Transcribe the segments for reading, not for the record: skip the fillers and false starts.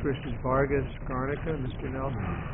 versus Vargas Garnica. Mr. Nelson.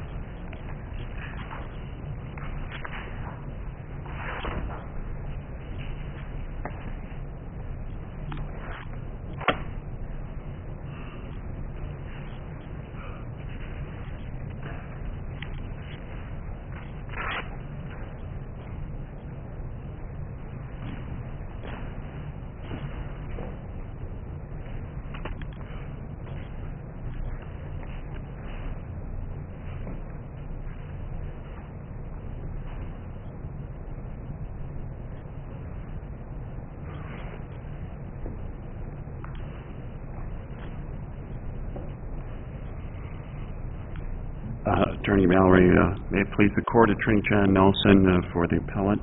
Attorney Mallory, may it please the Court, Attorney John Nelson for the appellant.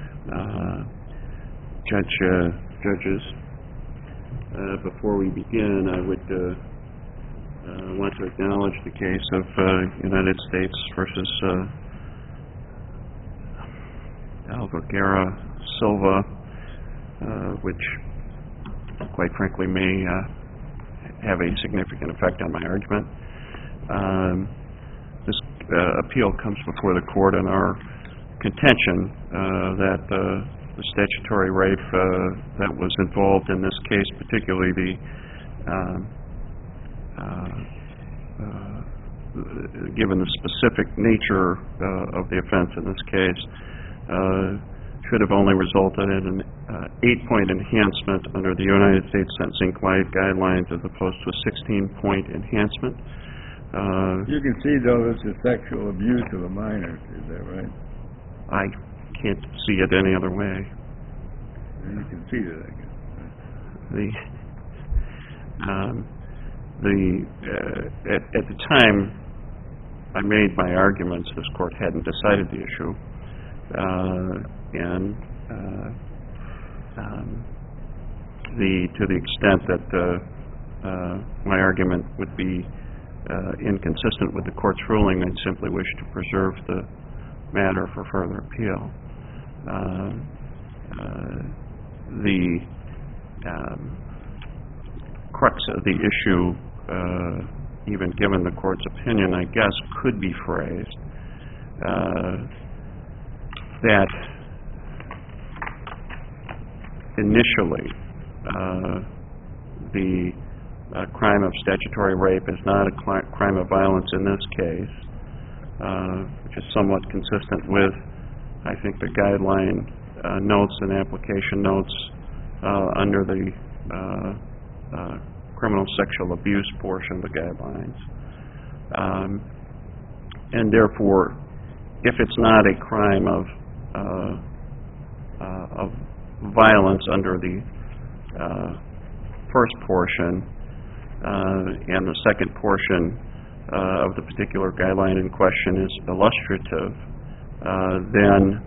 Judges, before we begin, I would want to acknowledge the case of United States versus Alvaguera Silva, which, quite frankly, may have a significant effect on my argument. This appeal comes before the Court on our contention that the statutory rape that was involved in this case, particularly given the specific nature of the offense in this case, should have only resulted in an 8-point enhancement under the United States Sentencing Guidelines as opposed to a 16-point enhancement. You can see, though, it's a sexual abuse of a minor, is that right? I can't see it any other way. You can see that, I guess. At the time I made my arguments, this Court hadn't decided the issue, and to the extent that my argument would be inconsistent with the Court's ruling, I'd simply wish to preserve the matter for further appeal. The crux of the issue, even given the Court's opinion, I guess, could be phrased that initially the crime of statutory rape is not a crime of violence in this case, which is somewhat consistent with, I think, the guideline notes and application notes under the criminal sexual abuse portion of the guidelines. And therefore, if it's not a crime of violence under the first portion, and the second portion of the particular guideline in question is illustrative, then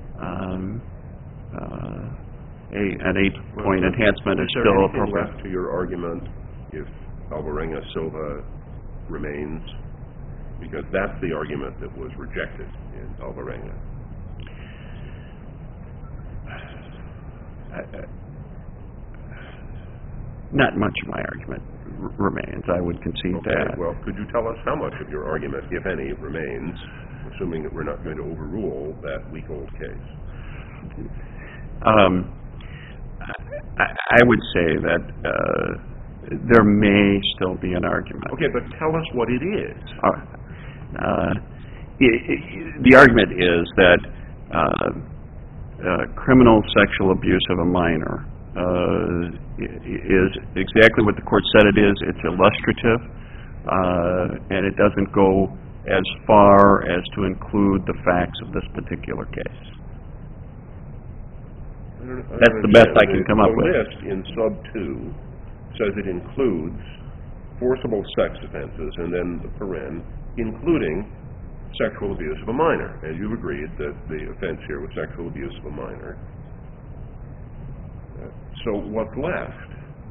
an 8-point enhancement is still appropriate. Is there anything left to your argument if Alvarenga Silva remains? Because that's the argument that was rejected in Alvarenga. Not much of my argument remains. I would concede that. Well, could you tell us how much of your argument, if any, remains, assuming that we're not going to overrule that week-old case? I would say that there may still be an argument. Okay, but tell us what it is. The argument is that criminal sexual abuse of a minor is exactly what the Court said it is. It's illustrative, and it doesn't go as far as to include the facts of this particular case. That's the best I can come up with. The list in sub 2 says it includes forcible sex offenses, and then the paren, including sexual abuse of a minor. And you've agreed that the offense here was sexual abuse of a minor. So what's left?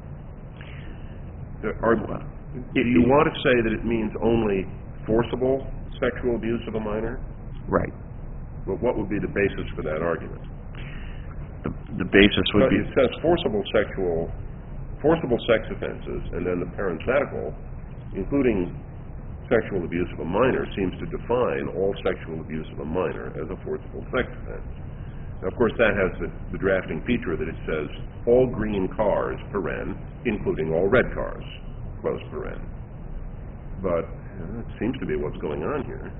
Do you want to say that it means only forcible sexual abuse of a minor? Right. But what would be the basis for that argument? The basis would be... It says forcible sex offenses, and then the parenthetical including sexual abuse of a minor seems to define all sexual abuse of a minor as a forcible sex offense. Now, of course, that has the drafting feature that it says all green cars, paren, including all red cars, close paren. But it seems to be what's going on here.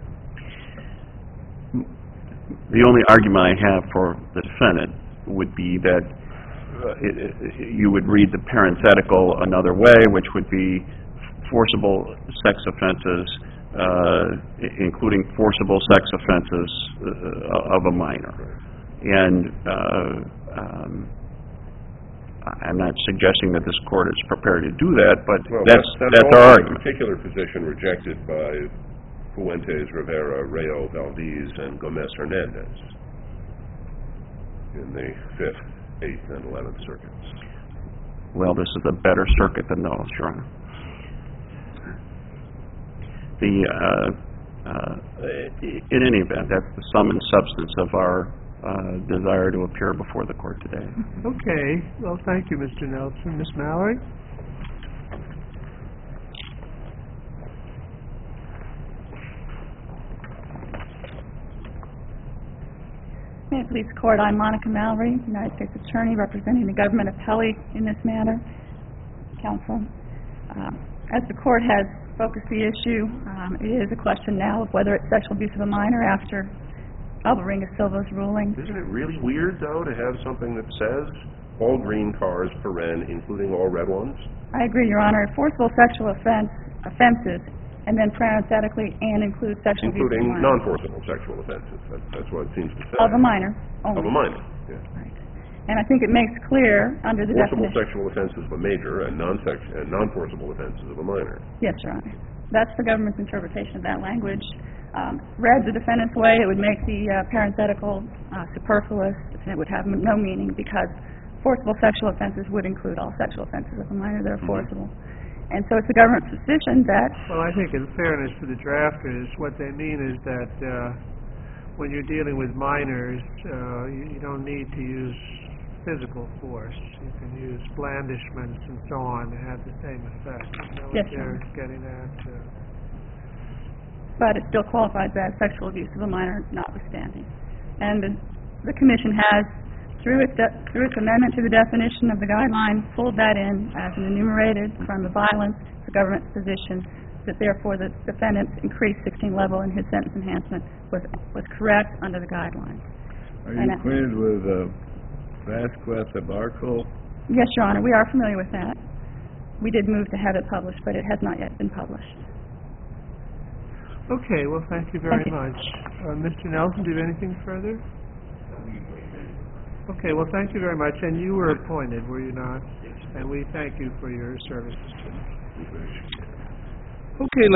The only argument I have for the defendant would be that you would read the parenthetical another way, which would be forcible sex offenses, including forcible sex offenses of a minor. And I'm not suggesting that this court is prepared to do that, but that's our argument. That's a particular position rejected by Fuentes, Rivera, Rayo, Valdez, and Gomez-Hernandez in the 5th, 8th, and 11th circuits. Well, this is a better circuit than those, Your Honor. In any event, that's the sum and substance of our desire to appear before the court today. Okay. Well, thank you, Mr. Nelson. Ms. Mallory? May it please the Court, I'm Monica Mallory, United States Attorney representing the government appellee in this matter. Counsel, as the Court has focused the issue, it is a question now of whether it's sexual abuse of a minor after Alvarenga-Silva's ruling. Isn't it really weird, though, to have something that says all green cars, paren, including all red ones? I agree, Your Honor. Forcible sexual offenses, and then parenthetically, and include sexual abuse of a minor. Including non-forcible sexual offenses. That's what it seems to say. Of a minor, only. Of a minor, yeah. Right. And I think it makes clear under the Forcible definition. sexual offenses of a major and non-forcible offenses of a minor. Yes, Your Honor. That's the government's interpretation of that language. Read the defendant's way, it would make the parenthetical superfluous, and it would have no meaning because forcible sexual offenses would include all sexual offenses of a minor that are forcible. And so it's the government's position that... Well, I think in fairness to the drafters, what they mean is that when you're dealing with minors, you don't need to use physical force. You can use blandishments and so on to have the same effect. Is that what they're getting at? But it still qualifies as sexual abuse of a minor notwithstanding. And the Commission has, through its amendment to the definition of the guideline, pulled that in as an enumerated crime of violence. The government's position that therefore the defendant's increased 16 level in his sentence enhancement was correct under the guidelines. Are you acquainted with Vasquez-Abarco? Yes, Your Honor, we are familiar with that. We did move to have it published, but it has not yet been published. Okay, well, thank you very much. Mr. Nelson, do you have anything further? Okay, well, thank you very much. And you were appointed, were you not? And we thank you for your services. Okay.